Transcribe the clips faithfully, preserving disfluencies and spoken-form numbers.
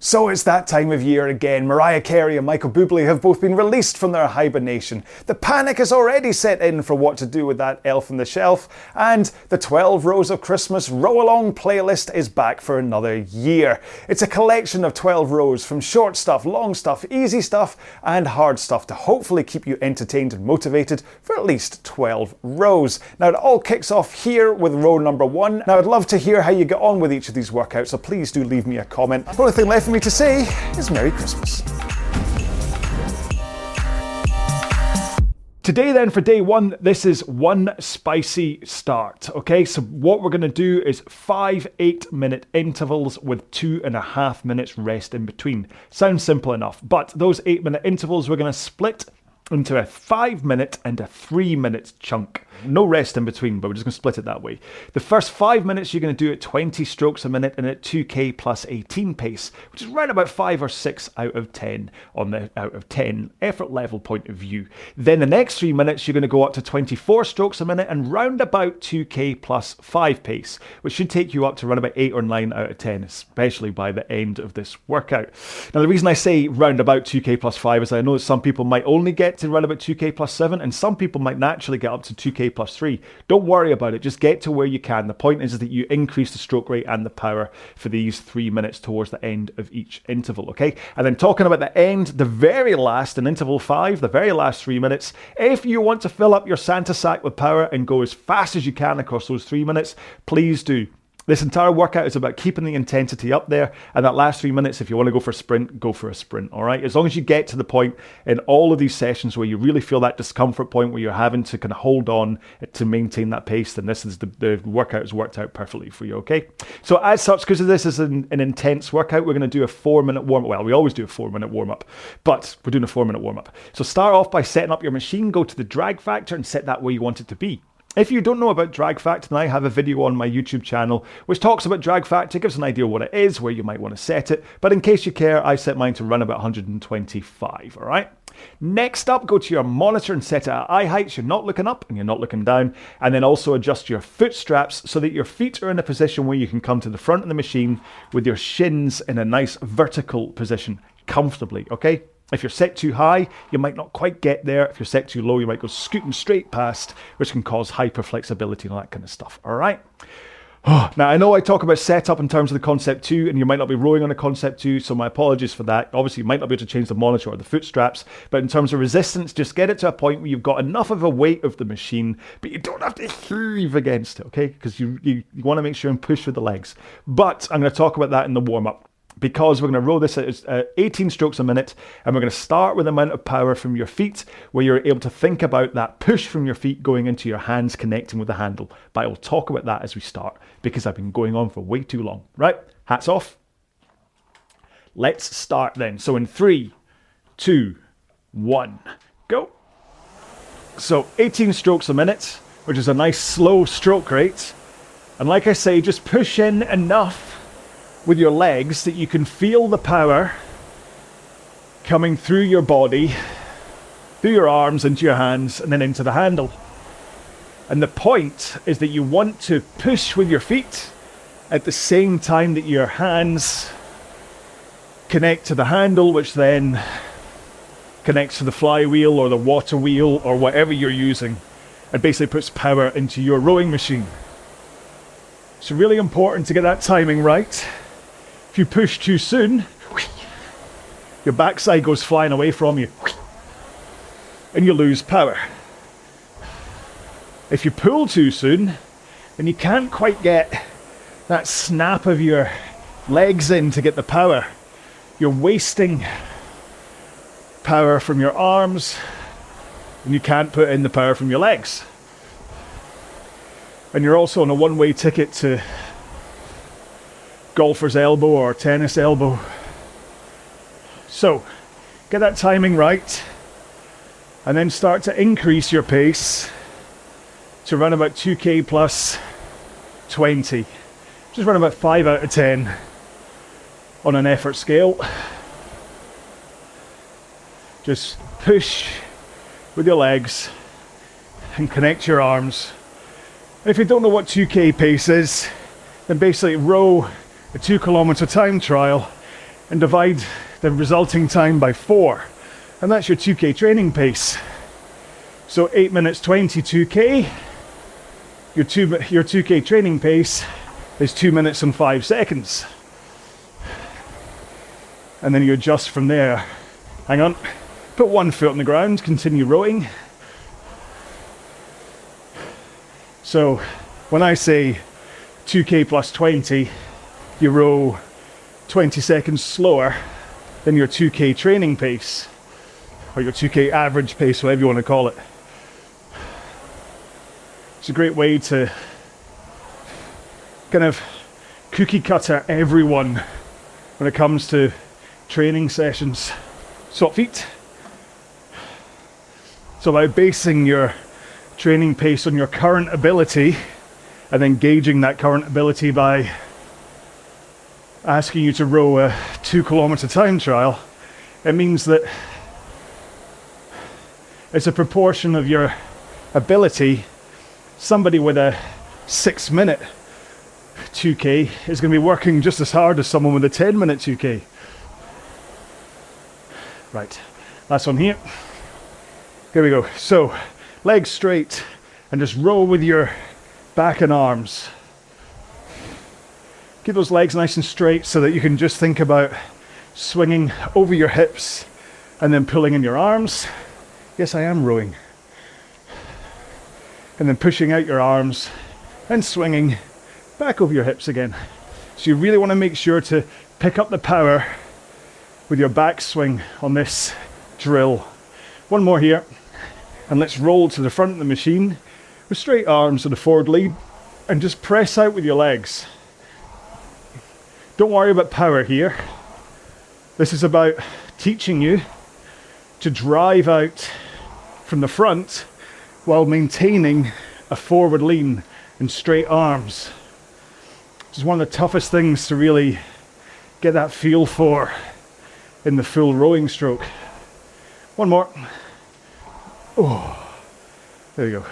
So it's that time of year again. Mariah Carey and Michael Bublé have both been released from their hibernation. The panic has already set in for what to do with that elf on the shelf, and the twelve Rows of Christmas Row Along playlist is back for another year. It's a collection of twelve rows from short stuff, long stuff, easy stuff, and hard stuff to hopefully keep you entertained and motivated for at least twelve rows. Now it all kicks off here with row number one. Now I'd love to hear how you get on with each of these workouts, so please do leave me a comment. The only thing left for me to say is Merry Christmas. Today then, for day one, this is one spicy start, okay? So what we're gonna do is five eight minute intervals with two and a half minutes rest in between. Sounds simple enough, but those eight minute intervals we're gonna split into a five minute and a three minute chunk. No rest in between, but we're just going to split it that way. The first five minutes you're going to do at twenty strokes a minute and at two K plus eighteen pace, which is right about five or six out of ten on the out of ten effort level point of view. Then the next three minutes you're going to go up to twenty-four strokes a minute and round about two K plus five pace, which should take you up to around about eight or nine out of ten, especially by the end of this workout. Now the reason I say round about two K plus five is I know that some people might only get to round about two K plus seven, and some people might naturally get up to two K plus three. Don't worry about it, just get to where you can. The point is that you increase the stroke rate and the power for these three minutes towards the end of each interval, okay? And then talking about the end, the very last, in interval five, the very last three minutes, if you want to fill up your Santa sack with power and go as fast as you can across those three minutes, please do. This entire workout is about keeping the intensity up there, and that last three minutes, if you want to go for a sprint, go for a sprint, all right? As long as you get to the point in all of these sessions where you really feel that discomfort point where you're having to kind of hold on to maintain that pace, then this is the, the workout has worked out perfectly for you, okay? So as such, because this is an, an intense workout, we're going to do a four-minute warm-up. Well, we always do a four-minute warm-up, but we're doing a four-minute warm-up. So start off by setting up your machine, go to the drag factor and set that where you want it to be. If you don't know about drag factor, then I have a video on my YouTube channel which talks about drag factor, gives an idea what it is, where you might want to set it, but in case you care, I set mine to run about one hundred twenty-five, all right? Next up, go to your monitor and set it at eye height so you're not looking up and you're not looking down, and then also adjust your foot straps so that your feet are in a position where you can come to the front of the machine with your shins in a nice vertical position comfortably, okay? If you're set too high, you might not quite get there. If you're set too low, you might go scooting straight past, which can cause hyperflexibility and all that kind of stuff, all right? Now, I know I talk about setup in terms of the Concept two, and you might not be rowing on a Concept two, so my apologies for that. Obviously, you might not be able to change the monitor or the foot straps, but in terms of resistance, just get it to a point where you've got enough of a weight of the machine, but you don't have to heave against it, okay? Because you, you, you want to make sure and push with the legs. But I'm going to talk about that in the warm-up, because we're going to row this at uh, eighteen strokes a minute, and we're going to start with the amount of power from your feet, where you're able to think about that push from your feet going into your hands connecting with the handle. But I will talk about that as we start, because I've been going on for way too long. Right, hats off. Let's start then. So in three, two, one, go. So eighteen strokes a minute, which is a nice slow stroke rate. And like I say, just push in enough with your legs that you can feel the power coming through your body, through your arms, into your hands, and then into the handle. And the point is that you want to push with your feet at the same time that your hands connect to the handle, which then connects to the flywheel or the water wheel or whatever you're using, and basically puts power into your rowing machine. It's really important to get that timing right. If you push too soon, your backside goes flying away from you and you lose power. If you pull too soon, then you can't quite get that snap of your legs in to get the power. You're wasting power from your arms and you can't put in the power from your legs. And you're also on a one-way ticket to golfer's elbow or tennis elbow. So, get that timing right, and then start to increase your pace to run about two K plus twenty. Just run about five out of ten on an effort scale. Just push with your legs and connect your arms. And if you don't know what two K pace is, then basically row a two kilometer time trial and divide the resulting time by four. And that's your two K training pace. So eight minutes twenty two K, your, two, your two K training pace is two minutes and five seconds. And then you adjust from there. Hang on, put one foot on the ground, continue rowing. So when I say two K plus twenty, you row twenty seconds slower than your two K training pace, or your two K average pace, whatever you want to call it. It's a great way to kind of cookie cutter everyone when it comes to training sessions. Swap feet. So by basing your training pace on your current ability and then gauging that current ability by asking you to row a two kilometer time trial, it means that it's a proportion of your ability. Somebody with a six minute two K is going to be working just as hard as someone with a ten minute two K. Right, last one here. Here we go. So, legs straight and just row with your back and arms. Keep those legs nice and straight so that you can just think about swinging over your hips and then pulling in your arms. Yes, I am rowing. And then pushing out your arms and swinging back over your hips again. So you really want to make sure to pick up the power with your backswing on this drill. One more here, and let's roll to the front of the machine with straight arms to the forward lead and just press out with your legs. Don't worry about power here. This is about teaching you to drive out from the front while maintaining a forward lean and straight arms. This is one of the toughest things to really get that feel for in the full rowing stroke. One more. Oh, there you go.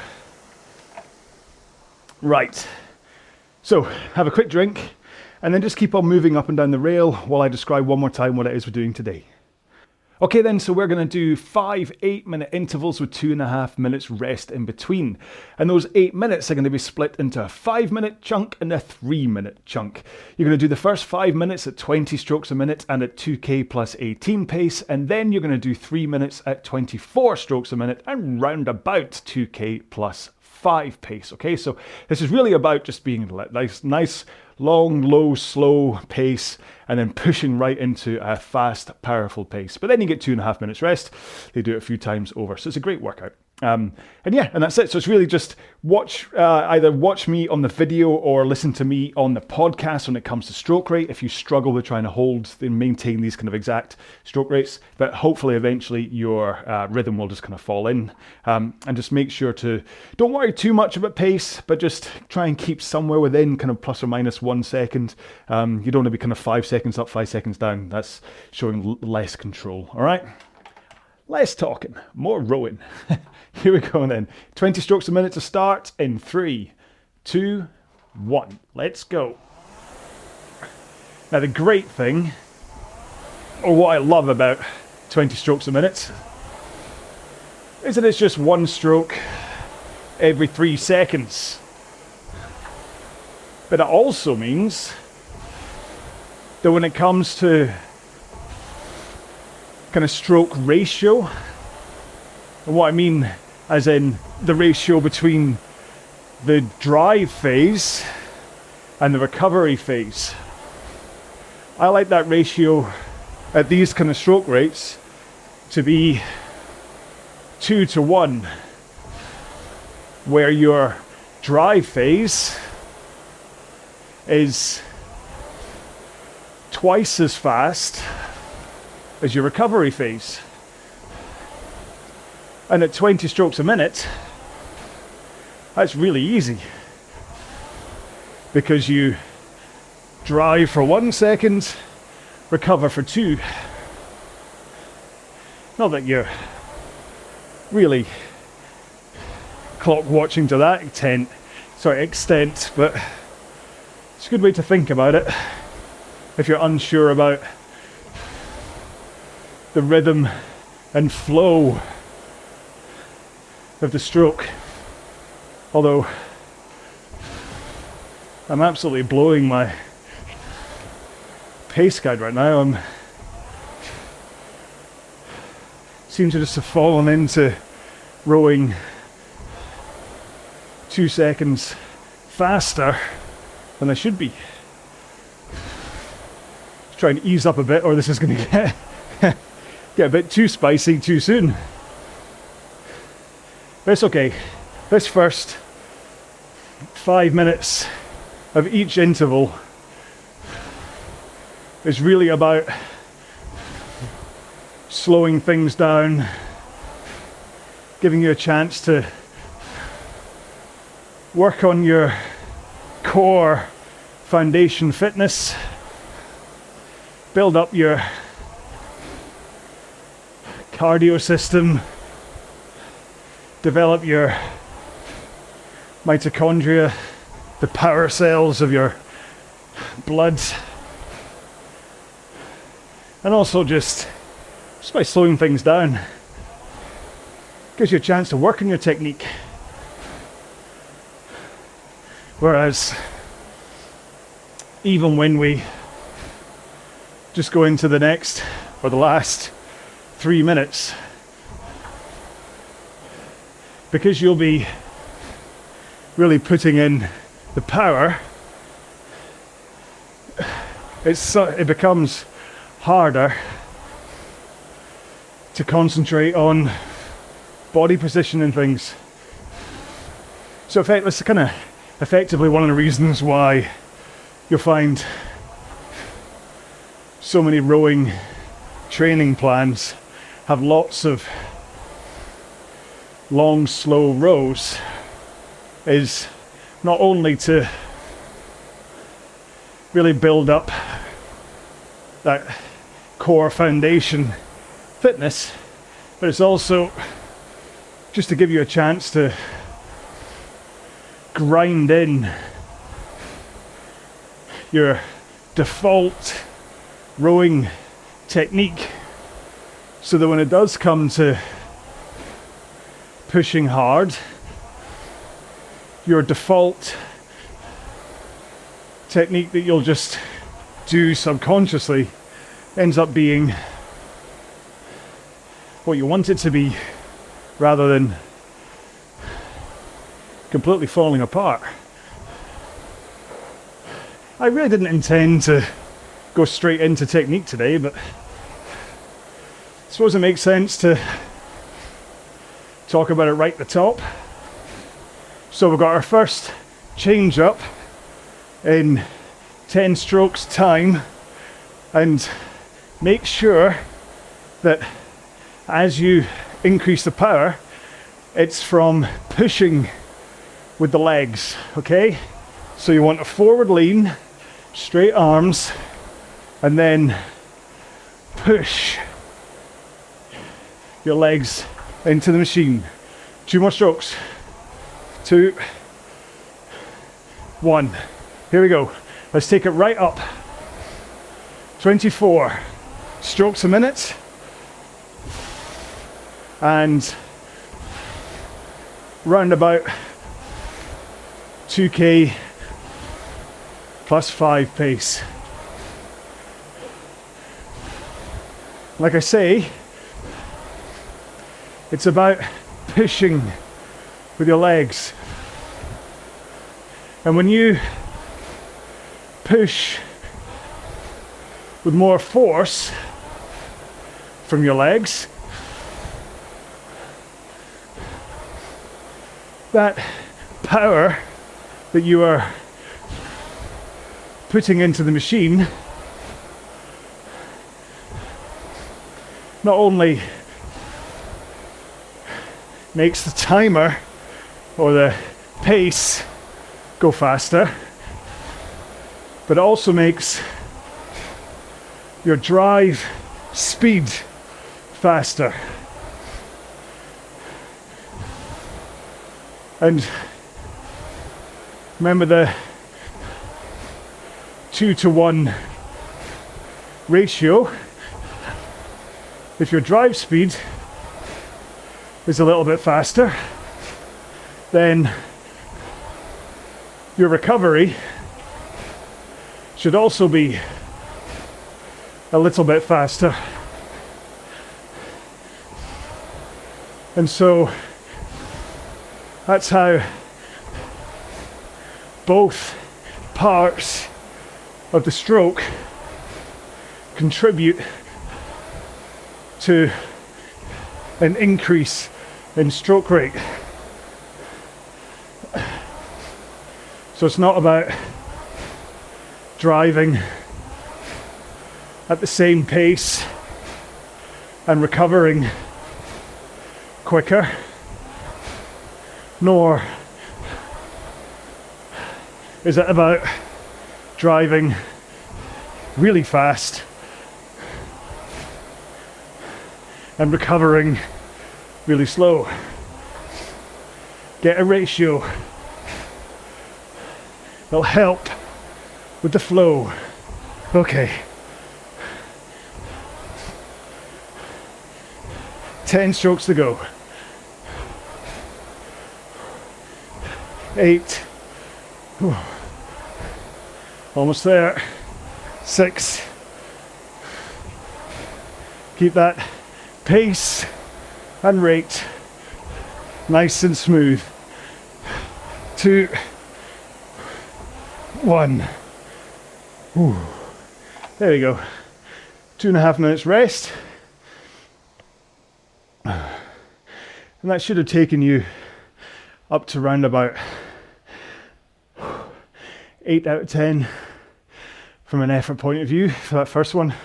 Right. So, have a quick drink and then just keep on moving up and down the rail while I describe one more time what it is we're doing today. Okay then, so we're going to do five eight minute intervals with two and a half minutes rest in between. And those eight minutes are going to be split into a five minute chunk and a three minute chunk. You're going to do the first five minutes at twenty strokes a minute and at two K plus eighteen pace. And then you're going to do three minutes at twenty-four strokes a minute and round about two K plus five pace. Okay, so this is really about just being nice, nice, long, low, slow pace, and then pushing right into a fast, powerful pace. But then you get two and a half minutes rest. They do it a few times over. So it's a great workout. Um, and yeah, and that's it. So it's really just watch, uh, either watch me on the video or listen to me on the podcast when it comes to stroke rate, if you struggle with trying to hold and maintain these kind of exact stroke rates. But hopefully eventually your uh, rhythm will just kind of fall in. Um, and just make sure to, don't worry too much about pace, but just try and keep somewhere within kind of plus or minus one second. Um, you don't want to be kind of five seconds up, five seconds down. That's showing l- less control. All right. Less talking, more rowing. Here we go then. twenty strokes a minute to start in three, two, one. Let's go. Now the great thing, or what I love about twenty strokes a minute, is that it's just one stroke every three seconds. But it also means that when it comes to kind of stroke ratio, and what I mean as in the ratio between the drive phase and the recovery phase, I like that ratio at these kind of stroke rates to be two to one, where your drive phase is twice as fast as your recovery phase. And at twenty strokes a minute, that's really easy, because you drive for one second, recover for two. Not that you're really clock watching to that extent, sorry, extent, but it's a good way to think about it if you're unsure about the rhythm and flow of the stroke. Although I'm absolutely blowing my pace guide right now. I'm seem to just have fallen into rowing two seconds faster than I should be. Let's try and ease up a bit, or this is going to get get a bit too spicy too soon. But it's okay. This first five minutes of each interval is really about slowing things down, giving you a chance to work on your core foundation fitness, build up your cardio system, develop your mitochondria, the power cells of your blood, and also just, just by slowing things down, gives you a chance to work on your technique. Whereas even when we just go into the next or the last three minutes, because you'll be really putting in the power, it's it becomes harder to concentrate on body position and things. So in fact, that's kind of effectively one of the reasons why you'll find so many rowing training plans have lots of long, slow rows, is not only to really build up that core foundation fitness, but it's also just to give you a chance to grind in your default rowing technique, so that when it does come to pushing hard, your default technique that you'll just do subconsciously ends up being what you want it to be, rather than completely falling apart. I really didn't intend to go straight into technique today, but I suppose it makes sense to talk about it right at the top. So we've got our first change up in ten strokes time, and make sure that as you increase the power, it's from pushing with the legs, okay? So you want a forward lean, straight arms, and then push your legs into the machine. Two more strokes. Two, one. Here we go. Let's take it right up. twenty-four strokes a minute. And round about two K plus five pace. Like I say, it's about pushing with your legs. And when you push with more force from your legs, that power that you are putting into the machine not only makes the timer or the pace go faster, but it also makes your drive speed faster. And remember the two to one ratio If your drive speed is a little bit faster, then your recovery should also be a little bit faster. And so that's how both parts of the stroke contribute to an increase in stroke rate. So it's not about driving at the same pace and recovering quicker, nor is it about driving really fast and recovering really slow. Get a ratio that'll help with the flow. Okay. ten strokes to go. Eight. Whew. Almost there. Six. Keep that pace and rate nice and smooth. Two. One. Whew. There we go. Two and a half minutes rest. And that should have taken you up to round about eight out of ten from an effort point of view for that first one.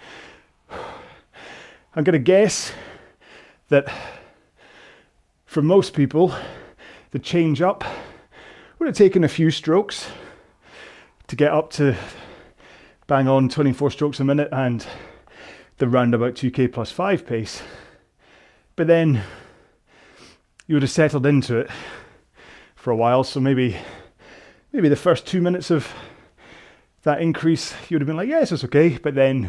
I'm going to guess that for most people, the change up would have taken a few strokes to get up to bang on twenty-four strokes a minute and the roundabout two K plus five pace. But then you would have settled into it for a while, so maybe maybe the first two minutes of that increase you would have been like, yes, it's okay, but then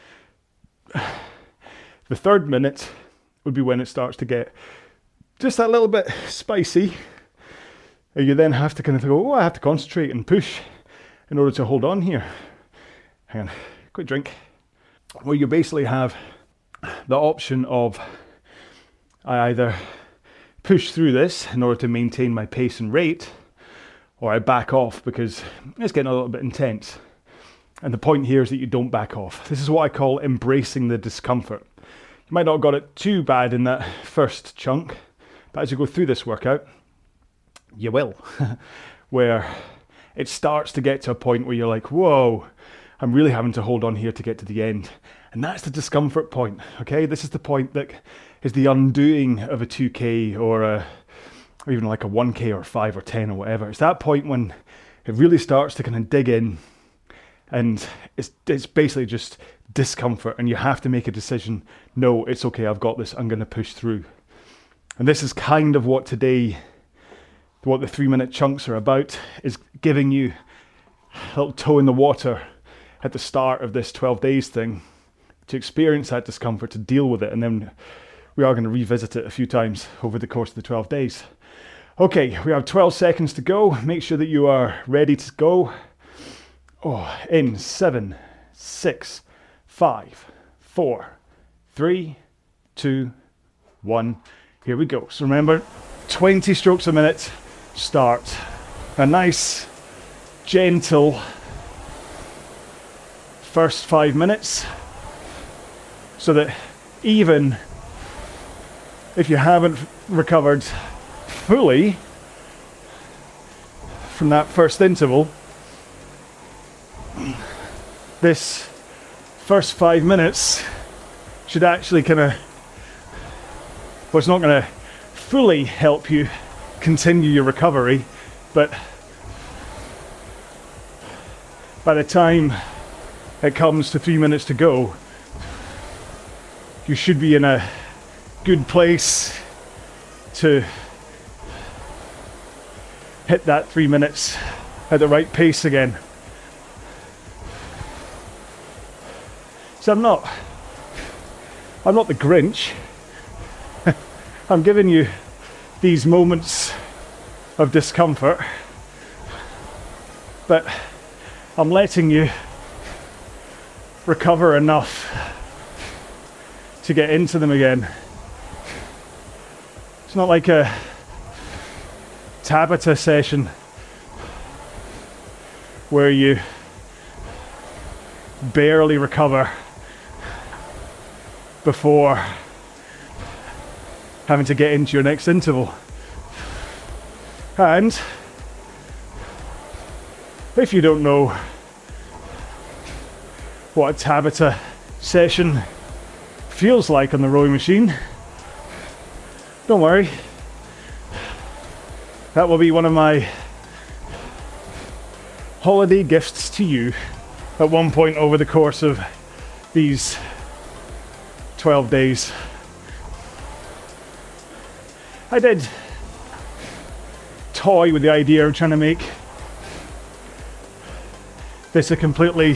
the third minute would be when it starts to get just that little bit spicy, and you then have to kind of go, oh, I have to concentrate and push in order to hold on here. Hang on, quick drink. Well, you basically have the option of I either push through this in order to maintain my pace and rate, or I back off because it's getting a little bit intense. And the point here is that you don't back off. This is what I call embracing the discomfort. You might not have got it too bad in that first chunk, but as you go through this workout, you will. Where it starts to get to a point where you're like, whoa, I'm really having to hold on here to get to the end. And that's the discomfort point, okay? This is the point that is the undoing of a two K or a, or even like a one K or five or ten or whatever. It's that point when it really starts to kind of dig in, and it's it's basically just discomfort, and you have to make a decision. No, it's okay, I've got this, I'm going to push through. And this is kind of what today, what the three minute chunks are about, is giving you a little toe in the water at the start of this twelve days thing to experience that discomfort, to deal with it, and then we are going to revisit it a few times over the course of the twelve days. Okay, we have twelve seconds to go. Make sure that you are ready to go. Oh, in seven, six, five, four, three, two, one. Here we go. So remember, twenty strokes a minute. Start. A nice, gentle first five minutes, so that even if you haven't recovered fully from that first interval, this first five minutes should actually kind of, well, it's not going to fully help you continue your recovery, but by the time it comes to three minutes to go, you should be in a good place to hit that three minutes at the right pace again. So I'm not I'm not the Grinch. I'm giving you these moments of discomfort, but I'm letting you recover enough to get into them again. It's not like a Tabata session where you barely recover before having to get into your next interval. And if you don't know what a Tabata session feels like on the rowing machine, don't worry. That will be one of my holiday gifts to you at one point over the course of these twelve days. I did toy with the idea of trying to make this a completely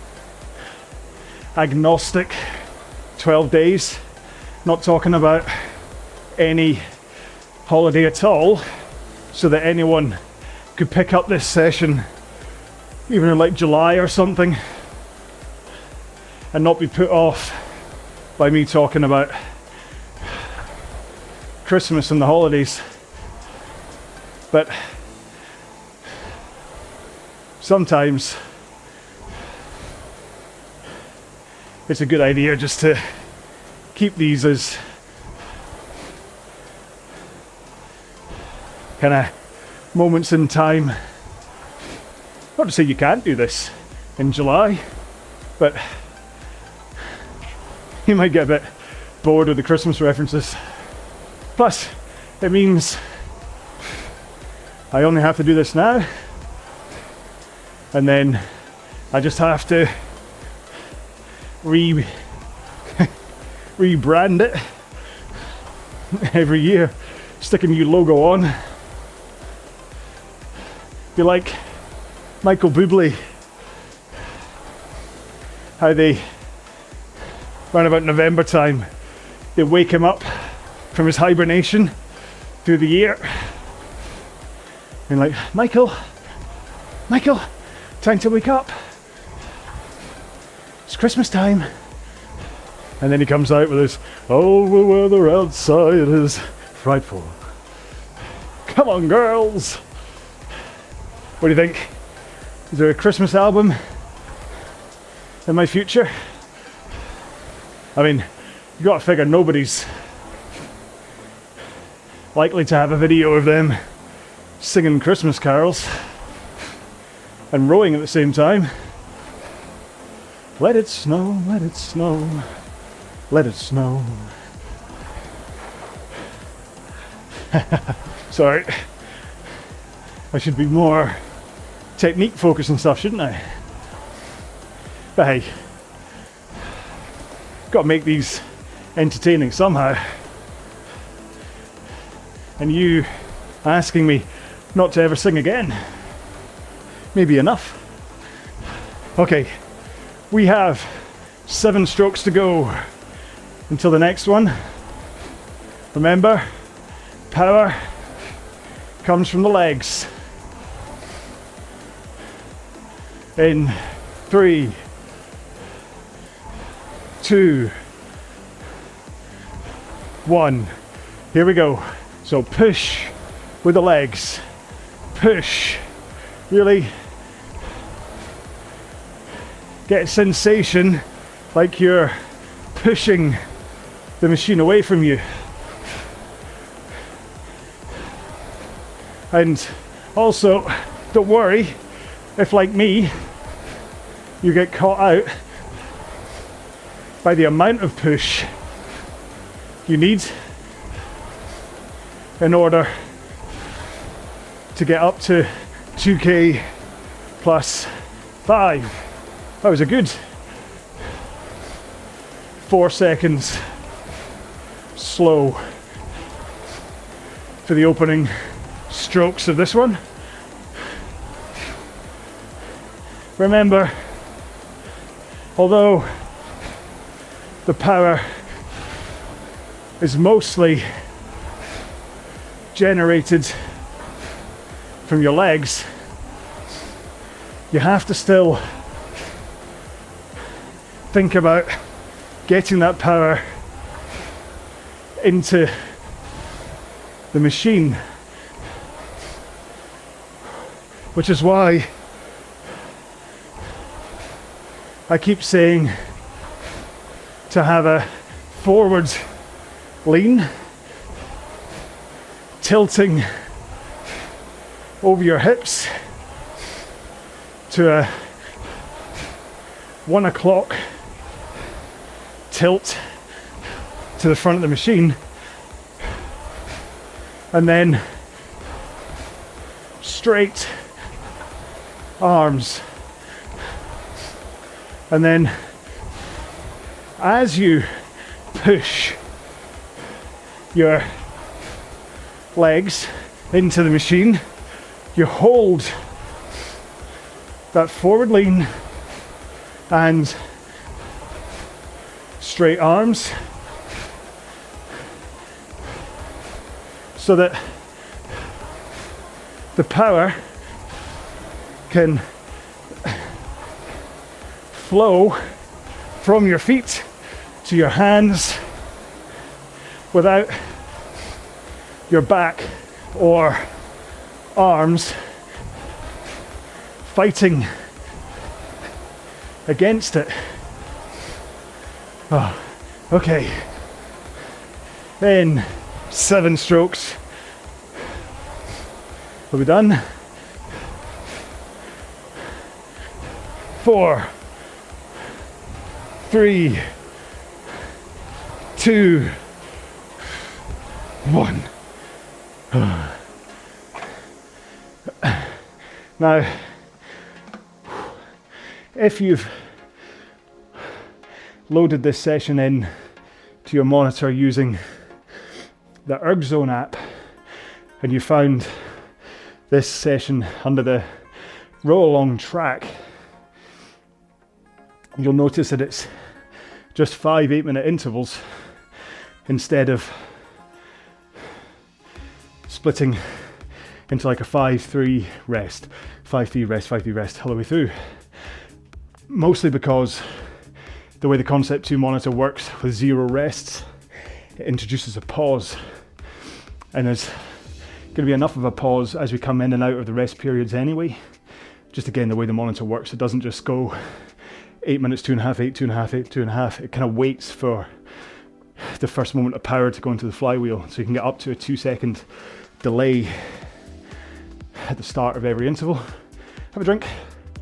agnostic twelve days, not talking about any holiday at all, so that anyone could pick up this session even in like July or something and not be put off by me talking about Christmas and the holidays. But sometimes it's a good idea just to keep these as kind of moments in time. Not to say you can't do this in July, but you might get a bit bored with the Christmas references. Plus, it means I only have to do this now, and then I just have to re rebrand it every year, stick a new logo on. Be like Michael Bublé, how they, around about November time, they wake him up from his hibernation through the year. And like, Michael, Michael, time to wake up. It's Christmas time. And then he comes out with his, oh, the weather outside is frightful. Come on, girls. What do you think? Is there a Christmas album in my future? I mean, you gotta figure nobody's likely to have a video of them singing Christmas carols and rowing at the same time. Let it snow, let it snow, let it snow. Sorry. I should be more technique focused and stuff, shouldn't I? But hey, gotta make these entertaining somehow. And you asking me not to ever sing again may be enough. Okay, we have seven strokes to go until the next one. Remember, power comes from the legs. In three, two, one. Here we go. So push with the legs. Push. Really get a sensation like you're pushing the machine away from you. And also, don't worry if, like me, you get caught out by the amount of push you need in order to get up to two K plus five. That was a good four seconds slow for the opening strokes of this one. Remember, although the power is mostly generated from your legs, you have to still think about getting that power into the machine, which is why I keep saying to have a forward lean, tilting over your hips to a one o'clock tilt to the front of the machine, and then straight arms, and then as you push your legs into the machine, you hold that forward lean and straight arms so that the power can flow from your feet to your hands without your back or arms fighting against it. Oh, okay. In seven strokes. Are we done? Four, three, two, one. Now, if you've loaded this session in to your monitor using the ErgZone app, and you found this session under the row along track, you'll notice that it's just five eight minute intervals instead of splitting into like a five three rest, five three rest, five three rest all the way through. Mostly because the way the Concept two monitor works with zero rests, it introduces a pause, and there's going to be enough of a pause as we come in and out of the rest periods anyway. Just again, the way the monitor works, it doesn't just go eight minutes, two and a half, eight, two and a half, eight, two and a half. It kind of waits for the first moment of power to go into the flywheel, so you can get up to a two second delay at the start of every interval. Have a drink.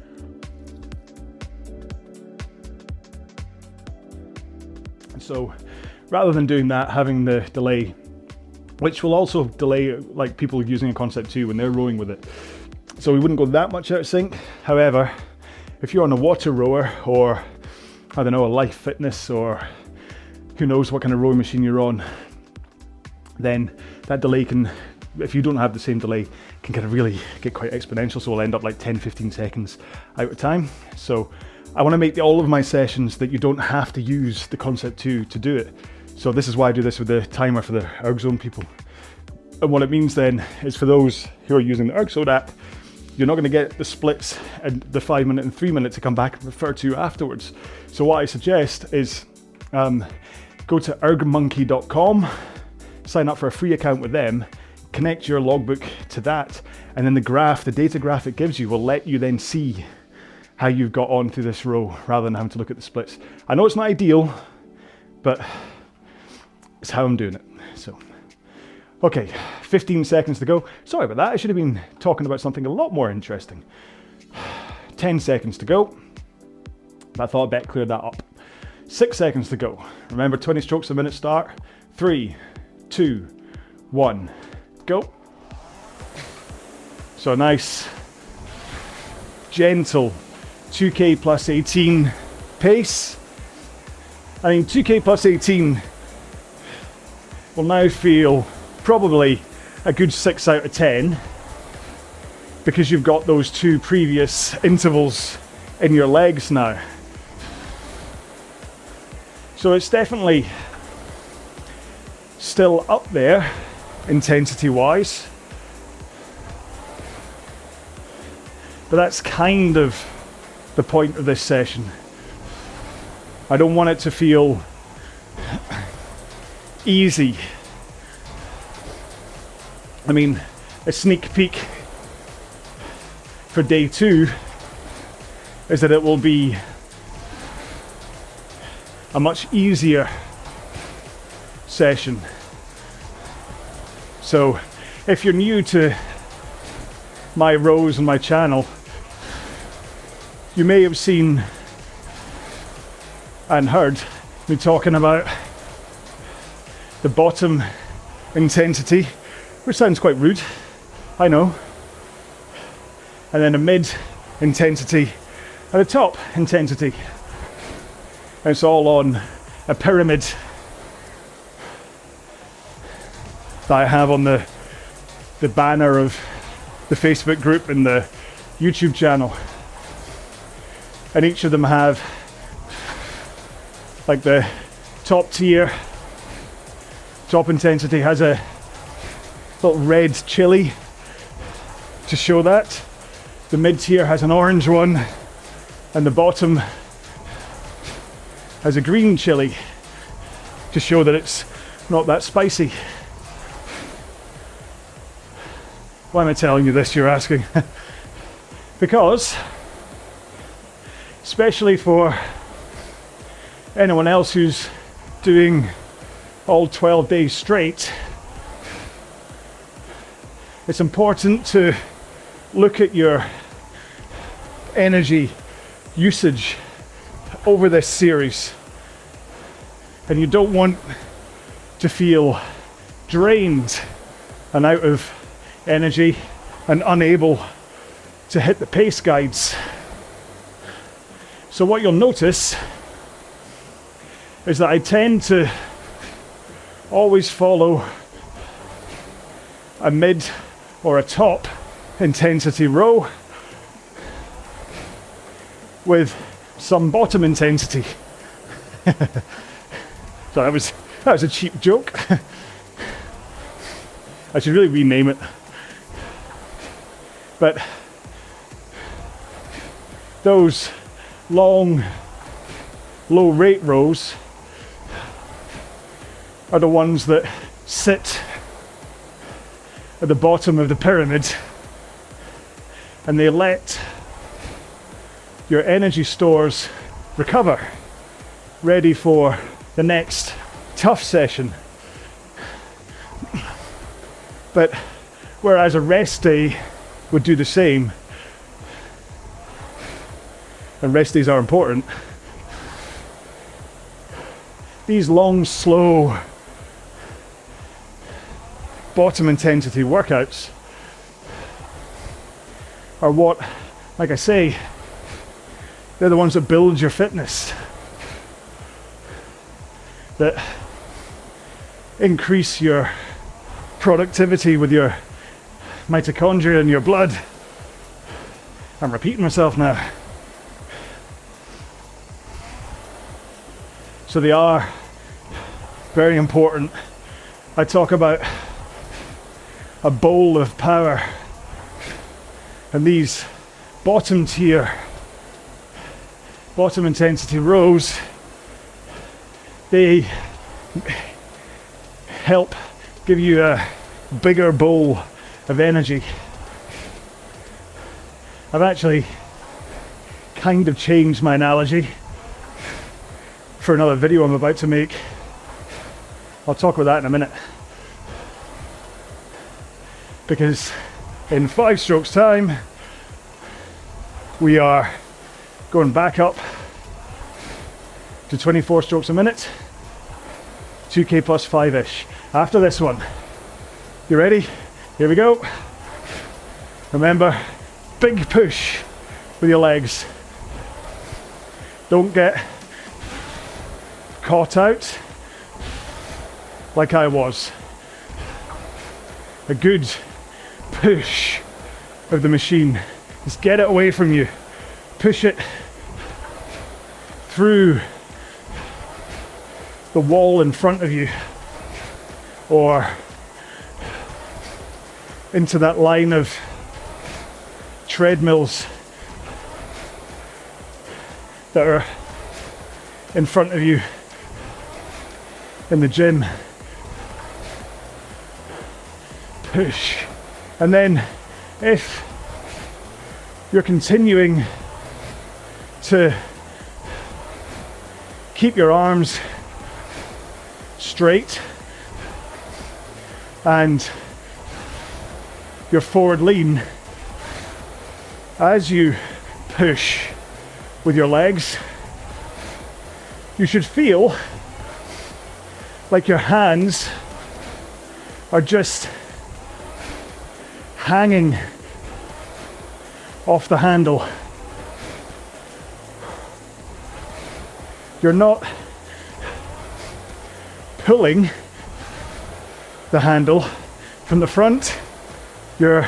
So rather than doing that, having the delay, which will also delay like people using a Concept two when they're rowing with it. So we wouldn't go that much out of sync. However, if you're on a water rower or, I don't know, a Life Fitness or who knows what kind of rowing machine you're on, then that delay can, if you don't have the same delay, can kind of really get quite exponential. So we'll end up like ten, fifteen seconds out of time. So I want to make the, all of my sessions that you don't have to use the Concept two to do it. So this is why I do this with the timer for the ErgZone people. And what it means then is for those who are using the ErgZone app, you're not going to get the splits and the five minute and three minute to come back and refer to afterwards. So what I suggest is um, go to erg monkey dot com, sign up for a free account with them, connect your logbook to that, and then the graph, the data graph it gives you will let you then see how you've got on through this row rather than having to look at the splits. I know it's not ideal, but it's how I'm doing it. So, okay, fifteen seconds to go. Sorry about that, I should have been talking about something a lot more interesting. ten seconds to go. I thought I'd better clear that up. Six seconds to go. Remember, twenty strokes a minute start. Three, two, one, go. So a nice, gentle two K plus eighteen pace. I mean, two K plus eighteen will now feel probably a good six out of ten because you've got those two previous intervals in your legs now. So it's definitely still up there intensity wise, but that's kind of the point of this session. I don't want it to feel easy. I mean, a sneak peek for day two is that it will be a much easier session. So if you're new to my rows and my channel, you may have seen and heard me talking about the bottom intensity, which sounds quite rude, I know, and then a mid intensity and a top intensity. And it's all on a pyramid that I have on the the banner of the Facebook group and the YouTube channel. And each of them have like the top tier, top intensity has a little red chili to show that. The mid tier has an orange one, and the bottom has a green chili to show that it's not that spicy. Why am I telling you this, you're asking? Because, especially for anyone else who's doing all twelve days straight, it's important to look at your energy usage over this series, and you don't want to feel drained and out of energy and unable to hit the pace guides. So what you'll notice is that I tend to always follow a mid or a top intensity row with some bottom intensity. So that was that was a cheap joke. I should really rename it. But those long low rate rows are the ones that sit at the bottom of the pyramid, and they let your energy stores recover, ready for the next tough session. But whereas a rest day would do the same, and rest days are important, these long, slow, bottom intensity workouts are what, like I say, they're the ones that build your fitness, that increase your productivity with your mitochondria in your blood. I'm repeating myself now. So they are very important. I talk about a bowl of power, and these bottom tier, bottom intensity rows, they help give you a bigger bowl of energy. I've actually kind of changed my analogy for another video I'm about to make. I'll talk about that in a minute. Because in five strokes time, we are going back up to twenty-four strokes a minute, two K plus five-ish. After this one, you ready? Here we go. Remember, big push with your legs. Don't get caught out like I was. A good push of the machine. Just get it away from you. Push it through the wall in front of you. or into that line of treadmills that are in front of you in the gym. Push. And then if you're continuing to keep your arms straight and your forward lean, as you push with your legs, you should feel like your hands are just hanging off the handle. You're not pulling the handle from the front. You're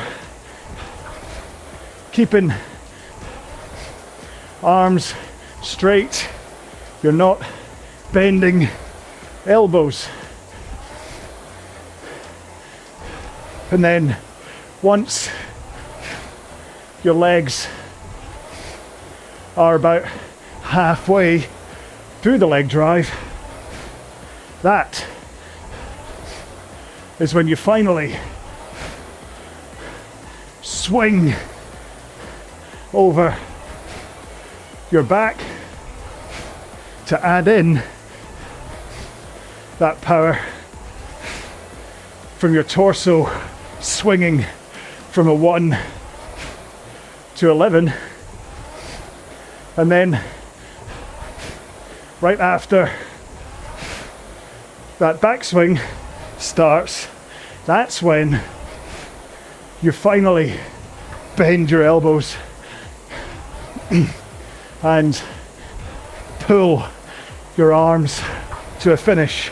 keeping arms straight. You're not bending elbows. And then once your legs are about halfway through the leg drive, that is when you finally swing over your back to add in that power from your torso, swinging from a one to eleven. And then right after that backswing starts, that's when you finally bend your elbows and pull your arms to a finish.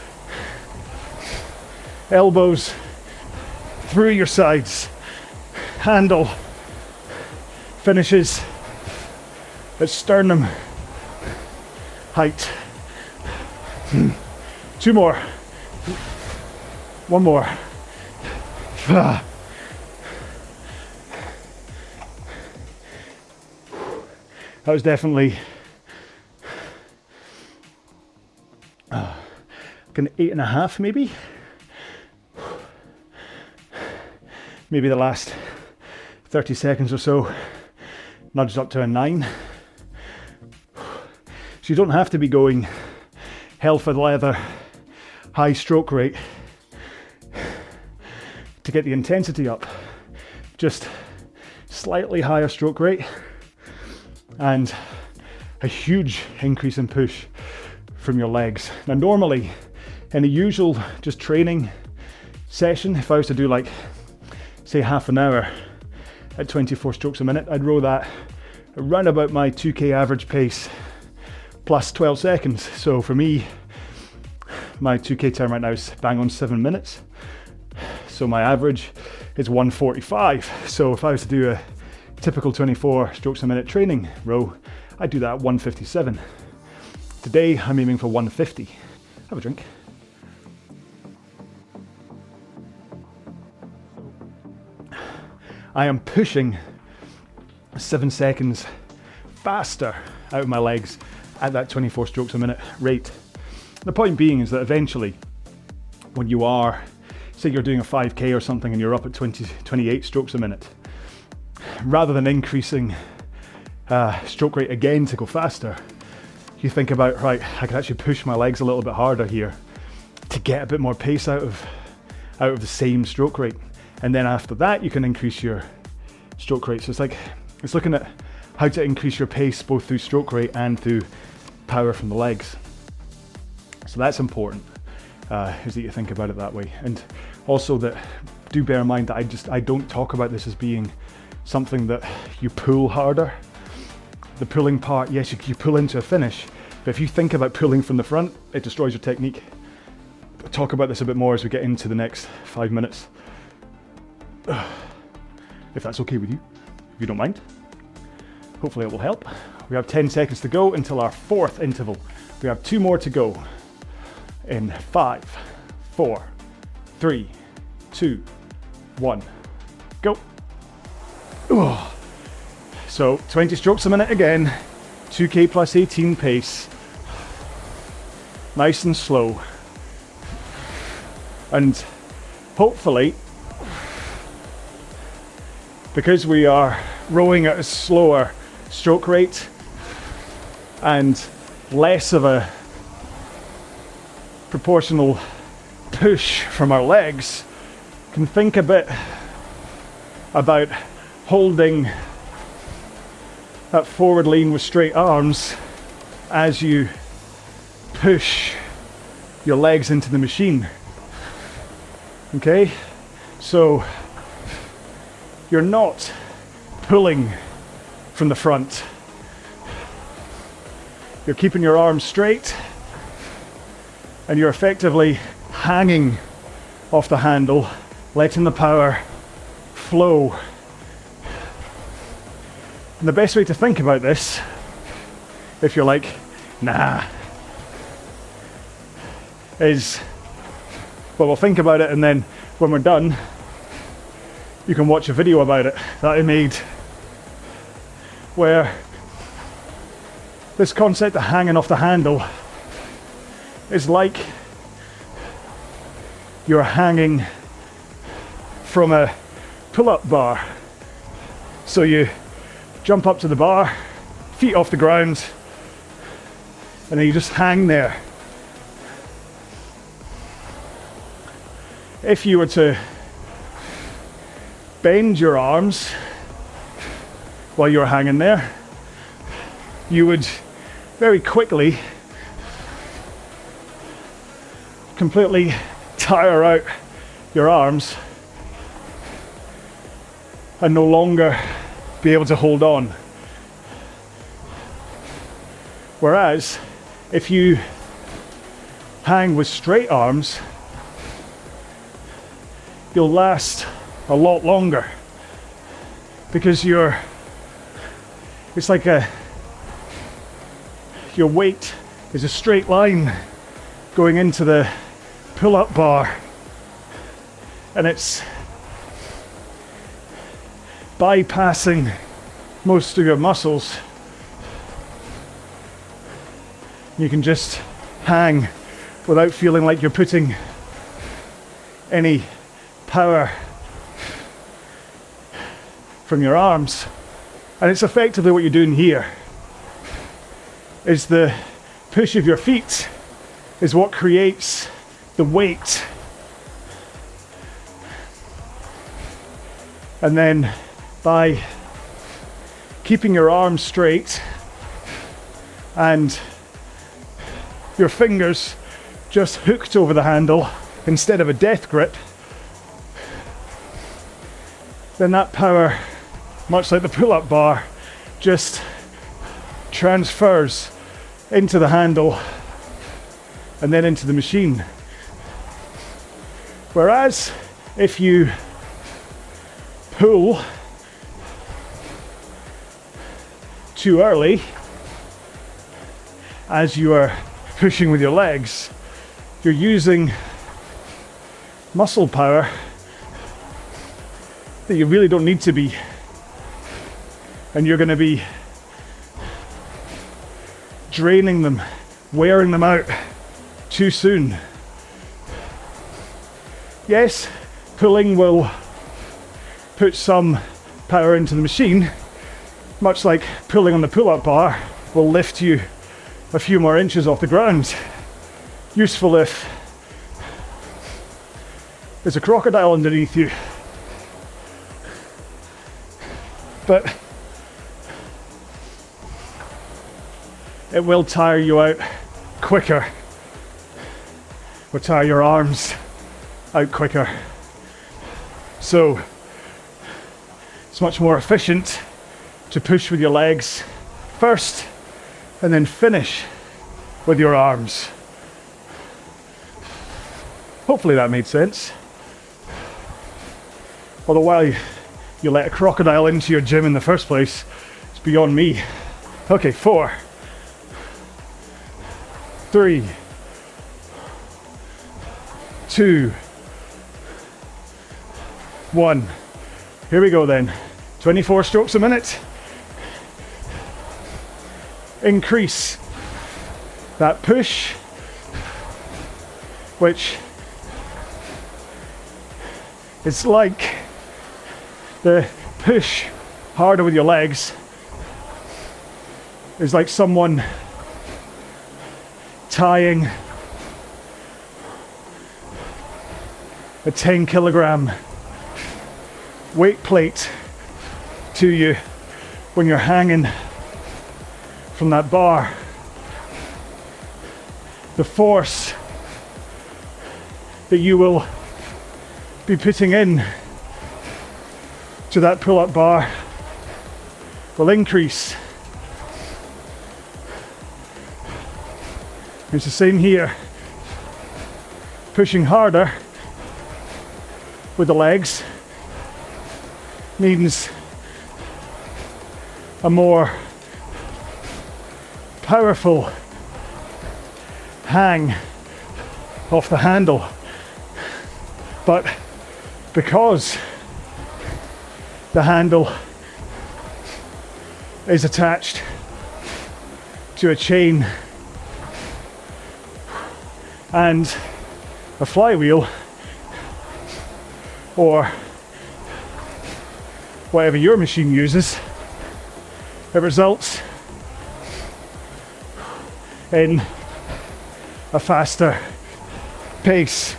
Elbows through your sides. Handle finishes at sternum height. Two more. One more. That was definitely uh, like an eight and a half, maybe. Maybe the last thirty seconds or so nudged up to a nine. So you don't have to be going hell for leather, high stroke rate to get the intensity up. Just slightly higher stroke rate and a huge increase in push from your legs. Now normally in a usual just training session, if I was to do like say half an hour at twenty-four strokes a minute, I'd row that around about my two K average pace plus twelve seconds. So for me, my two K time right now is bang on seven minutes. So my average is one forty-five. So if I was to do a typical twenty-four strokes a minute training row, I'd do that at one fifty-seven. Today I'm aiming for one fifty. Have a drink. I am pushing seven seconds faster out of my legs at that twenty-four strokes a minute rate. The point being is that eventually when you are, say you're doing a five K or something and you're up at twenty, twenty-eight strokes a minute, rather than increasing uh, stroke rate again to go faster, you think about, right, I can actually push my legs a little bit harder here to get a bit more pace out of out of the same stroke rate. And then after that, you can increase your stroke rate. So it's like, it's looking at how to increase your pace both through stroke rate and through power from the legs. So that's important, uh, is that you think about it that way. And also that, do bear in mind that I just, I don't talk about this as being something that you pull harder. The pulling part, yes, you, you pull into a finish, but if you think about pulling from the front, it destroys your technique. I'll talk about this a bit more as we get into the next five minutes. If that's okay with you, if you don't mind. Hopefully it will help. We have ten seconds to go until our fourth interval. We have two more to go in five, four, Three, two, one, go. Ooh. So twenty strokes a minute again, two K plus eighteen pace, nice and slow. And hopefully, because we are rowing at a slower stroke rate and less of a proportional push from our legs, can think a bit about holding that forward lean with straight arms as you push your legs into the machine. Okay, so you're not pulling from the front. You're keeping your arms straight and you're effectively hanging off the handle, letting the power flow. And the best way to think about this, if you're like, nah, is, well, we'll think about it and then when we're done, you can watch a video about it that I made where this concept of hanging off the handle is like you're hanging from a pull-up bar. So you jump up to the bar, feet off the ground, and then you just hang there. If you were to bend your arms while you're hanging there, you would very quickly completely tire out your arms and no longer be able to hold on. Whereas if you hang with straight arms, you'll last a lot longer because you're, it's like a, your weight is a straight line going into the pull-up bar, and it's bypassing most of your muscles. You can just hang without feeling like you're putting any power from your arms. And it's effectively what you're doing here. Is the push of your feet is what creates the weight. And then by keeping your arms straight and your fingers just hooked over the handle instead of a death grip, then that power, much like the pull-up bar, just transfers into the handle and then into the machine. Whereas if you pull too early as you are pushing with your legs, you're using muscle power that you really don't need to be, and you're going to be draining them, wearing them out too soon. Yes, pulling will put some power into the machine, much like pulling on the pull-up bar will lift you a few more inches off the ground. Useful if there's a crocodile underneath you. But it will tire you out quicker, or tire your arms out quicker. So it's much more efficient to push with your legs first and then finish with your arms. Hopefully that made sense. Although why you, you let a crocodile into your gym in the first place, it's beyond me. Okay, four, three, two, one. Here we go then. twenty-four strokes a minute. Increase that push, which is like the push harder with your legs is like someone tying a ten kilogram weight plate to you when you're hanging from that bar. The force that you will be putting in to that pull-up bar will increase. It's the same here. Pushing harder with the legs means a more powerful hang off the handle, but because the handle is attached to a chain and a flywheel or whatever your machine uses, it results in a faster pace.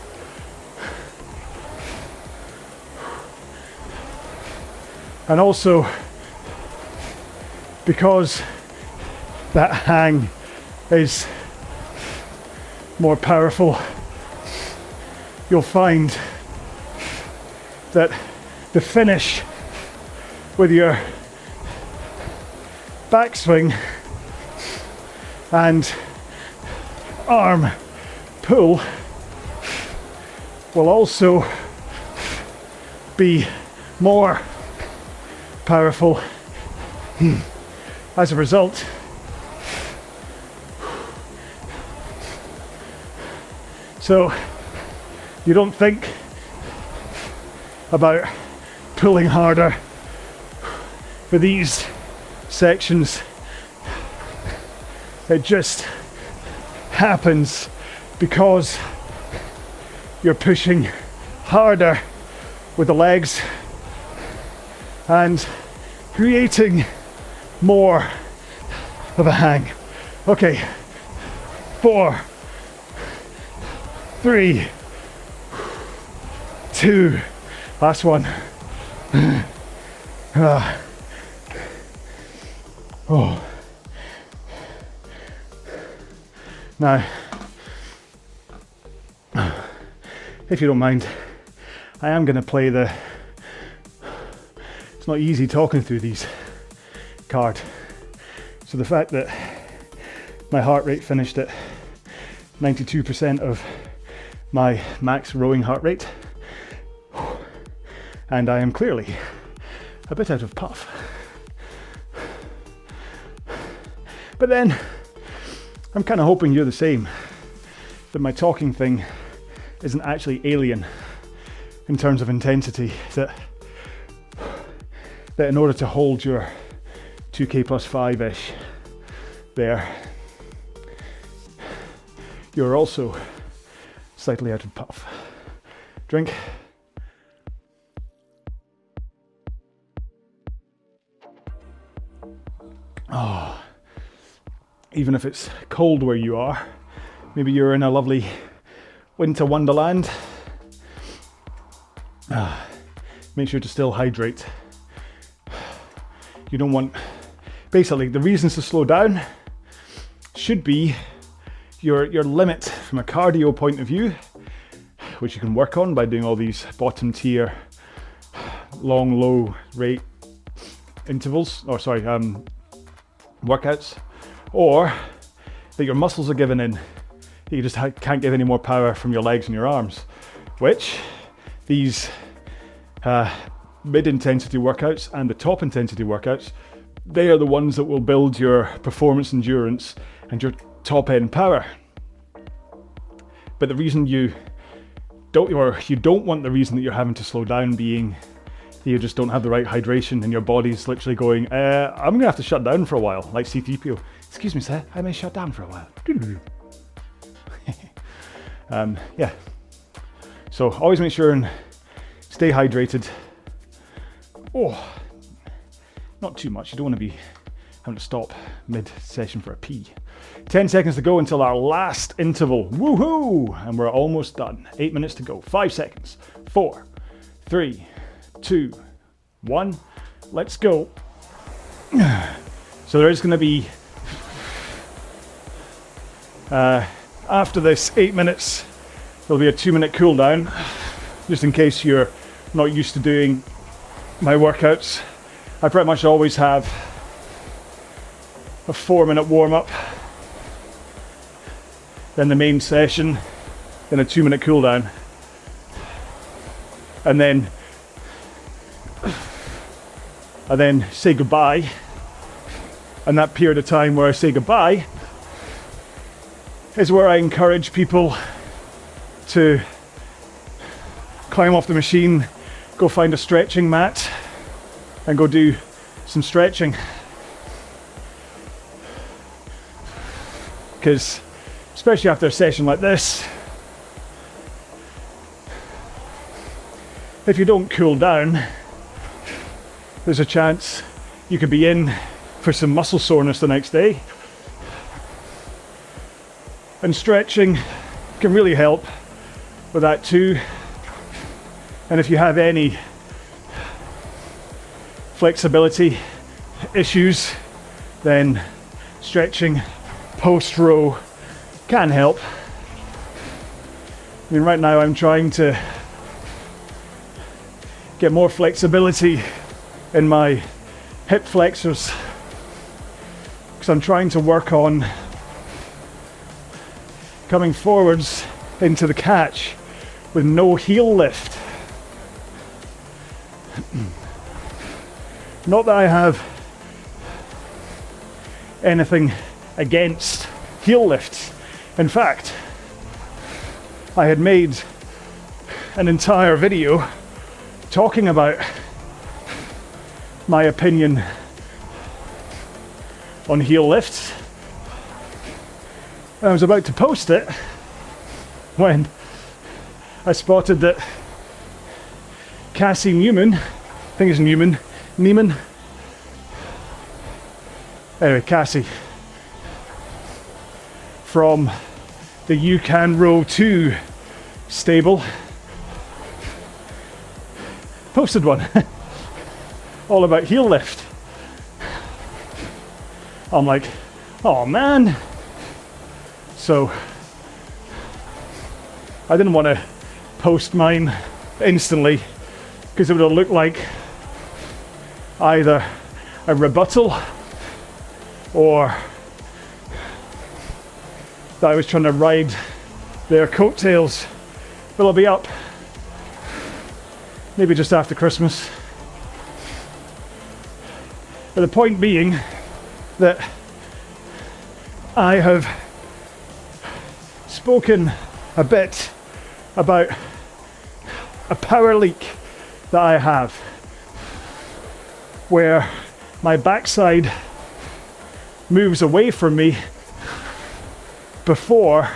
And also, because that hang is more powerful, you'll find that the finish with your backswing and arm pull will also be more powerful. As a result, so you don't think about pulling harder for these sections. It just happens because you're pushing harder with the legs and creating more of a hang. Okay, four, three, two, last one. Uh, oh. Now, if you don't mind, I am going to play the, it's not easy talking through these card. So the fact that my heart rate finished at ninety-two percent of my max rowing heart rate, and I am clearly a bit out of puff. But then, I'm kind of hoping you're the same, that my talking thing isn't actually alien in terms of intensity, that, that in order to hold your two K plus five-ish there, you're also slightly out of puff. Drink. Oh, even if it's cold where you are, maybe you're in a lovely winter wonderland, ah, make sure to still hydrate. You don't want, basically the reasons to slow down should be your, your limit from a cardio point of view, which you can work on by doing all these bottom tier, long, low rate intervals, or sorry, um, workouts, or that your muscles are giving in, that you just ha- can't give any more power from your legs and your arms, which these uh, mid-intensity workouts and the top intensity workouts, they are the ones that will build your performance endurance and your top end power. But the reason you don't, or you don't want the reason that you're having to slow down being you just don't have the right hydration and your body's literally going, uh, I'm going to have to shut down for a while, like C three P O. Excuse me, sir, I may shut down for a while. um, yeah. So always make sure and stay hydrated. Oh, not too much. You don't want to be having to stop mid-session for a pee. ten seconds to go until our last interval. Woohoo! And we're almost done. Eight minutes to go. Five seconds. Four, three, two, one. Let's go. So there is going to be, uh, after this eight minutes, there'll be a two minute cool down, just in case you're not used to doing my workouts. I pretty much always have a four minute warm up, then the main session, then a two minute cool down, and then I then say goodbye. And that period of time where I say goodbye is where I encourage people to climb off the machine, go find a stretching mat, and go do some stretching. Because especially after a session like this, if you don't cool down, there's a chance you could be in for some muscle soreness the next day. And stretching can really help with that too. And if you have any flexibility issues, then stretching post row can help. I mean, right now I'm trying to get more flexibility in my hip flexors because I'm trying to work on coming forwards into the catch with no heel lift. Not that I have anything against heel lifts. In fact, I had made an entire video talking about my opinion on heel lifts. And I was about to post it when I spotted that Cassie Newman, I think it's Newman, Neiman, anyway, Cassie, from the You Can Row two stable, posted one all about heel lift. I'm like, oh man. So I didn't want to post mine instantly because it would have looked like either a rebuttal or that I was trying to ride their coattails. But it'll be up maybe just after Christmas. But the point being that I have spoken a bit about a power leak that I have where my backside moves away from me before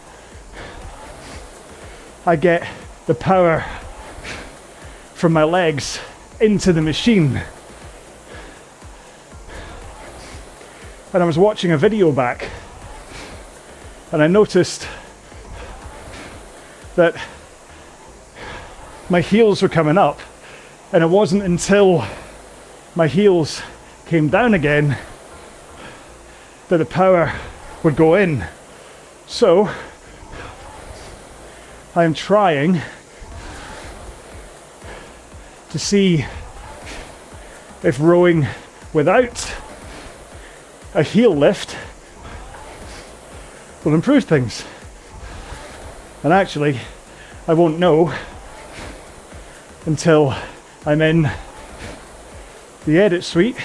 I get the power from my legs into the machine. And I was watching a video back and I noticed that my heels were coming up, and it wasn't until my heels came down again that the power would go in. So I'm trying to see if rowing without a heel lift will improve things. And actually, I won't know until I'm in the edit suite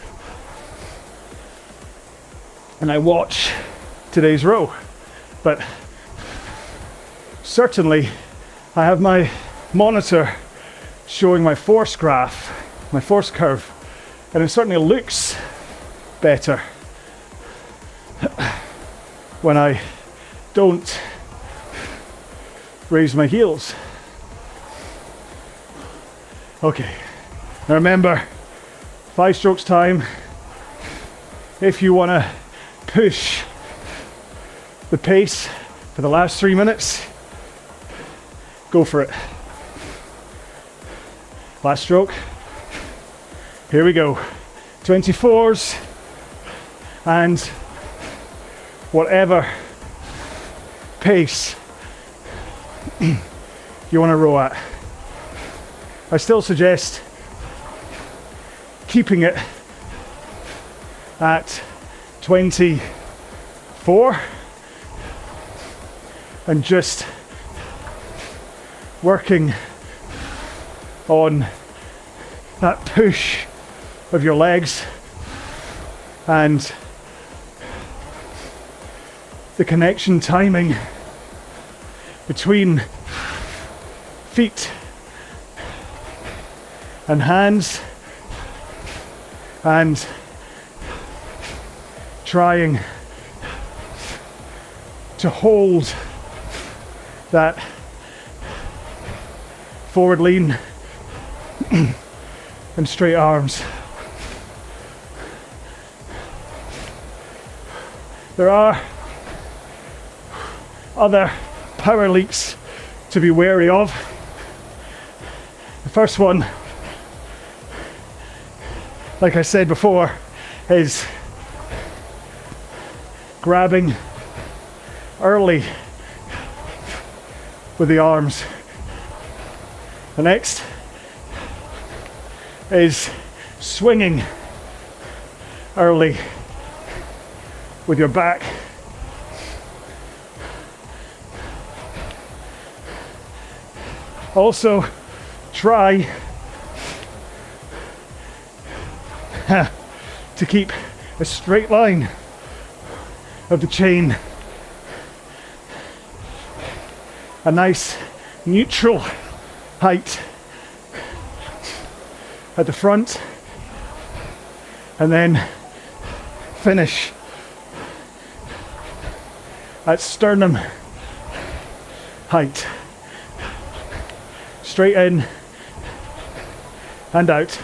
and I watch today's row. But certainly I have my monitor showing my force graph, my force curve, and it certainly looks better when I don't raise my heels. Okay, now remember, five strokes time. If you want to push the pace for the last three minutes, go for it. Last stroke. Here we go. twenty-fours and whatever pace you want to row at. I still suggest keeping it at twenty-four and just working on that push of your legs and the connection timing between feet and hands, and trying to hold that forward lean and straight arms. There are other power leaks to be wary of. The first one, like I said before, is grabbing early with the arms. The next is swinging early with your back. Also, try to keep a straight line of the chain, a nice neutral height at the front, and then finish at sternum height. Straight in and out.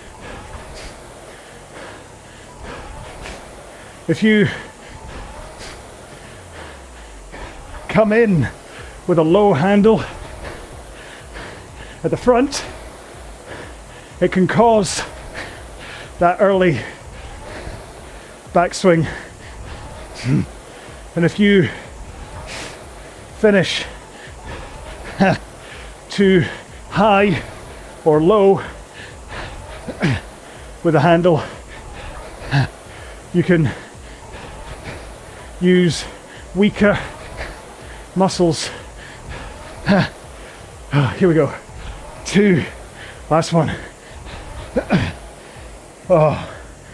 If you come in with a low handle at the front, it can cause that early backswing. And if you finish too high or low with a handle, you can use weaker muscles. Here we go. Two. Last one. Oh.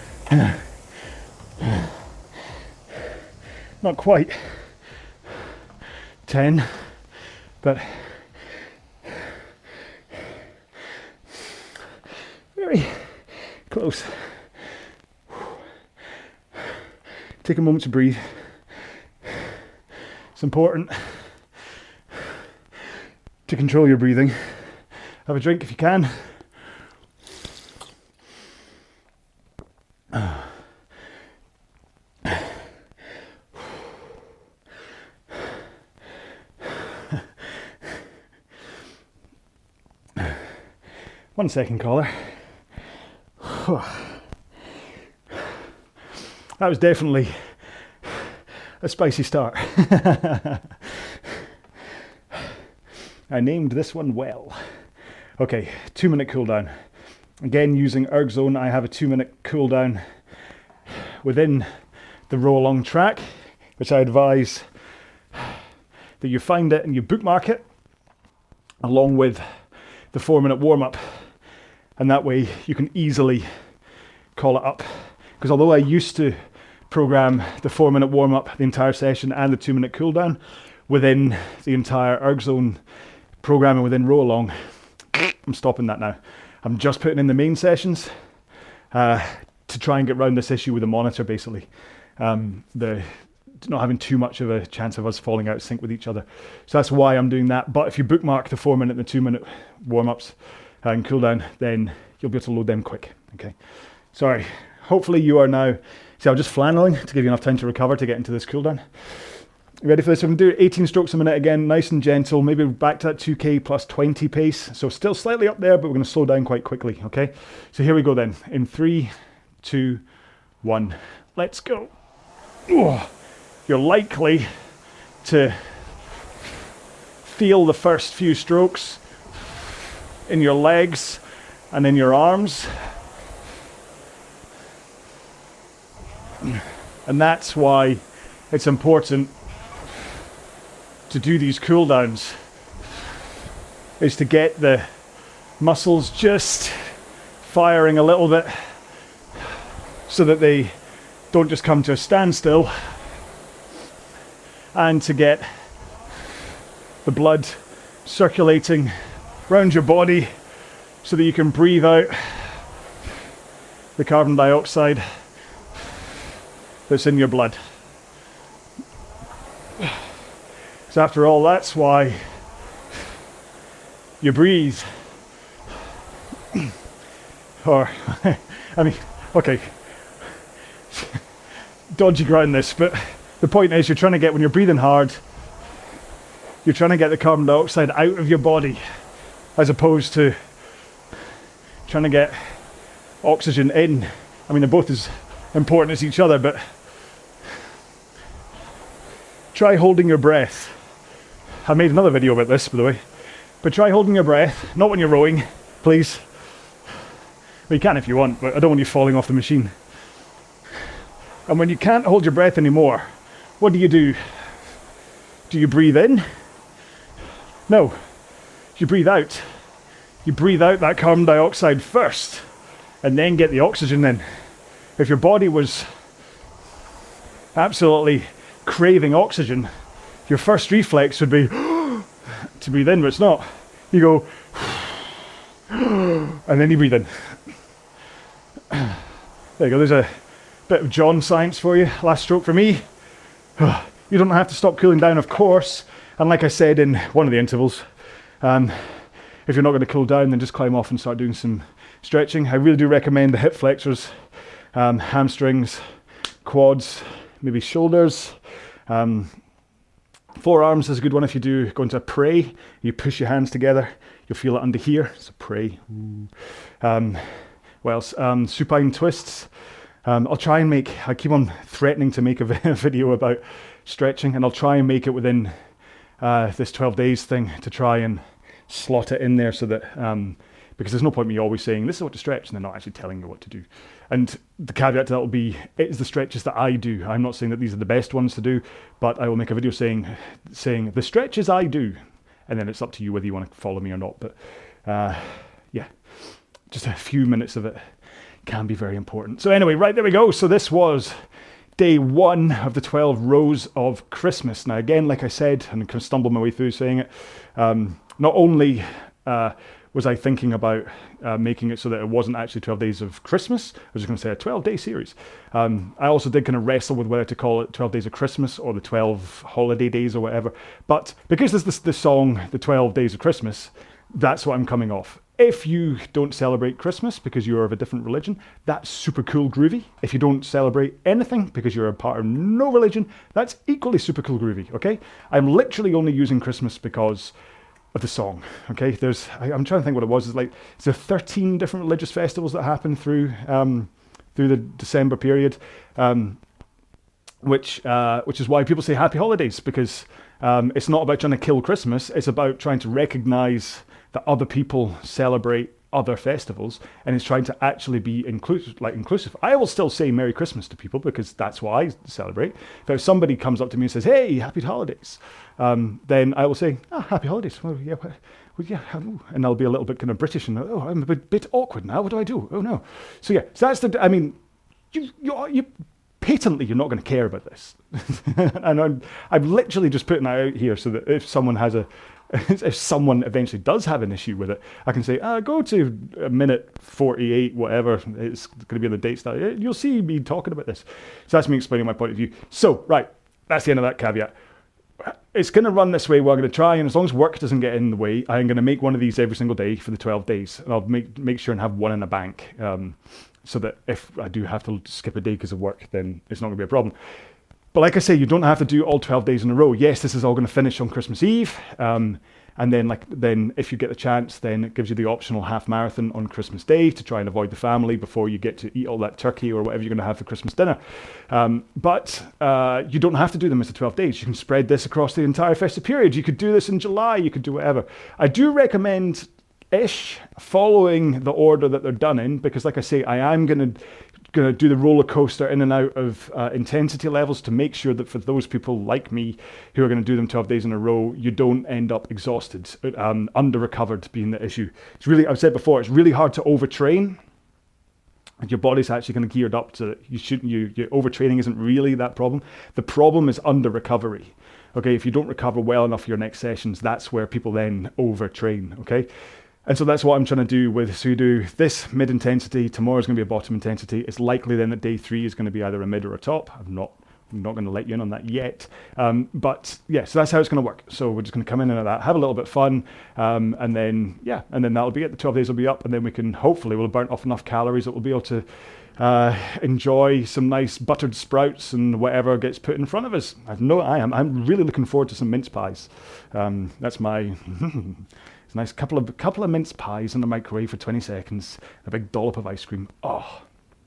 Not quite ten, but very close. Take a moment to breathe. It's important to control your breathing. Have a drink if you can. One second, caller. That was definitely a spicy start. I named this one well. Okay, two minute cooldown. Again, using ErgZone, I have a two minute cooldown within the row along track, which I advise that you find it and you bookmark it along with the four minute warm up. And that way you can easily call it up. Because although I used to program the four minute warm up, the entire session, and the two minute cooldown within the entire ErgZone programming within Row Along. I'm stopping that now. I'm just putting in the main sessions uh, to try and get around this issue with the monitor, basically. Um, the not having too much of a chance of us falling out of sync with each other. So that's why I'm doing that. But if you bookmark the four minute and the two minute warm-ups and cool down, then you'll be able to load them quick. Okay. Sorry. Hopefully you are now, see, I was just flanneling to give you enough time to recover to get into this cool down. You ready for this? I'm going to do eighteen strokes a minute again, nice and gentle, maybe back to that two K plus twenty pace. So still slightly up there, but we're going to slow down quite quickly, okay? So here we go then. In three, two, one, let's go. Oh, you're likely to feel the first few strokes in your legs and in your arms. And that's why it's important to do these cool downs, is to get the muscles just firing a little bit so that they don't just come to a standstill, and to get the blood circulating around your body so that you can breathe out the carbon dioxide that's in your blood. So after all, that's why you breathe. Or, I mean, okay, dodgy ground this, but the point is, you're trying to get, when you're breathing hard, you're trying to get the carbon dioxide out of your body, as opposed to trying to get oxygen in. I mean, they're both as important as each other, but try holding your breath. I made another video about this, by the way, but try holding your breath, not when you're rowing, please. Well, you can if you want, but I don't want you falling off the machine. And when you can't hold your breath anymore, what do you do? Do you breathe in? No, you breathe out. You breathe out that carbon dioxide first, and then get the oxygen in. If your body was absolutely craving oxygen, your first reflex would be to breathe in, but it's not. You go, and then you breathe in. There you go, there's a bit of John science for you. Last stroke for me. You don't have to stop cooling down, of course. And like I said in one of the intervals, um, if you're not going to cool down, then just climb off and start doing some stretching. I really do recommend the hip flexors, um, hamstrings, quads, maybe shoulders. Um, forearms is a good one if you do go into a pray. You push your hands together, you'll feel it under here. It's a pray. Um, what else? Um, supine twists. Um, I'll try and make, I keep on threatening to make a video about stretching, and I'll try and make it within uh, this twelve days thing to try and slot it in there so that, um, because there's no point me always saying, this is what to stretch, and they're not actually telling you what to do. And the caveat to that will be, it's the stretches that I do. I'm not saying that these are the best ones to do, but I will make a video saying, saying the stretches I do, and then it's up to you whether you want to follow me or not. But uh, yeah, just a few minutes of it can be very important. So anyway, right, there we go. So this was day one of the twelve rows of Christmas. Now again, like I said, and I kind of stumbled my way through saying it, um, not only uh, was I thinking about uh, making it so that it wasn't actually twelve days of Christmas, I was just going to say a twelve day series. Um, I also did kind of wrestle with whether to call it twelve days of Christmas or the twelve holiday days or whatever. But because there's this, this song, the twelve days of Christmas, that's what I'm coming off. If you don't celebrate Christmas because you're of a different religion, that's super cool groovy. If you don't celebrate anything because you're a part of no religion, that's equally super cool groovy, okay? I'm literally only using Christmas because of the song, okay? There's, I, I'm trying to think what it was. It's like, it's there thirteen different religious festivals that happen through um, through the December period, um, which uh, which is why people say happy holidays, because um, it's not about trying to kill Christmas, it's about trying to recognize that other people celebrate other festivals, and it's trying to actually be inclusive. Like inclusive. I will still say Merry Christmas to people because that's what I celebrate. If somebody comes up to me and says, "Hey, happy holidays," um, then I will say, "Ah, oh, happy holidays." Well, yeah, well, yeah, and I'll be a little bit kind of British and oh, I'm a bit, bit awkward now. What do I do? Oh no. So yeah, so that's the. I mean, you you you patently you're not going to care about this, and I'm I'm literally just putting that out here so that if someone has a if someone eventually does have an issue with it, I can say, ah, go to a minute forty-eight, whatever, it's going to be on the date style. You'll see me talking about this. So that's me explaining my point of view. So, right, that's the end of that caveat. It's going to run this way. We're going to try, and as long as work doesn't get in the way, I'm going to make one of these every single day for the twelve days. And I'll make make sure and have one in the bank, um, so that if I do have to skip a day because of work, then it's not going to be a problem. But like I say, you don't have to do all twelve days in a row. Yes, this is all going to finish on Christmas Eve. Um, and then like then if you get the chance, then it gives you the optional half marathon on Christmas Day to try and avoid the family before you get to eat all that turkey or whatever you're going to have for Christmas dinner. Um, but uh, you don't have to do them as the twelve days. You can spread this across the entire festive period. You could do this in July. You could do whatever. I do recommend ish following the order that they're done in, because like I say, I am going to going to do the roller coaster in and out of uh, intensity levels to make sure that for those people like me who are going to do them twelve days in a row, you don't end up exhausted, um, under recovered being the issue. It's really, I've said before, it's really hard to overtrain. And your body's actually kind of geared up to it. You shouldn't, you, your overtraining isn't really that problem. The problem is under recovery. Okay, if you don't recover well enough for your next sessions, that's where people then overtrain. Okay. And so that's what I'm trying to do with, so you do this mid-intensity, tomorrow's going to be a bottom intensity. It's likely then that day three is going to be either a mid or a top. I'm not I'm not going to let you in on that yet. Um, but yeah, so that's how it's going to work. So we're just going to come in and that, have a little bit of fun, um, and then, yeah, and then that'll be it. The twelve days will be up, and then we can, hopefully, we'll burn off enough calories that we'll be able to uh, enjoy some nice buttered sprouts and whatever gets put in front of us. I've no, I am, I'm really looking forward to some mince pies. Um, that's my... It's a nice couple of couple of mince pies in the microwave for twenty seconds, a big dollop of ice cream. Oh,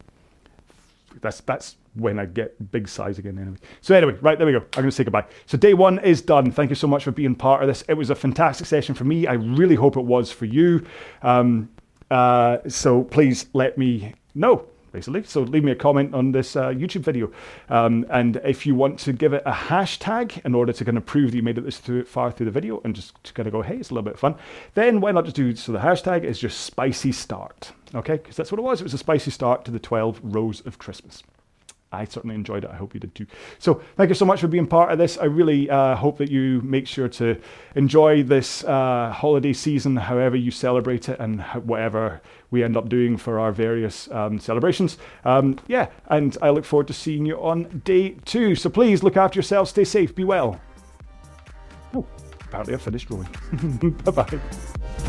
that's that's when I get big size again anyway. So anyway, right, there we go. I'm going to say goodbye. So day one is done. Thank you so much for being part of this. It was a fantastic session for me. I really hope it was for you. Um, uh, so please let me know. Basically, so leave me a comment on this uh, YouTube video, um, and if you want to give it a hashtag in order to kind of prove that you made it this through, far through the video, and just to kind of go, hey, it's a little bit of fun, then why not just do, so the hashtag is just spicy start, okay, because that's what it was. It was a spicy start to the twelve rows of Christmas. I certainly enjoyed it. I hope you did too. So thank you so much for being part of this. I really uh, hope that you make sure to enjoy this uh, holiday season, however you celebrate it and whatever we end up doing for our various um, celebrations. Um, yeah, and I look forward to seeing you on day two. So please look after yourself, stay safe, be well. Oh, apparently I finished rolling. Bye-bye.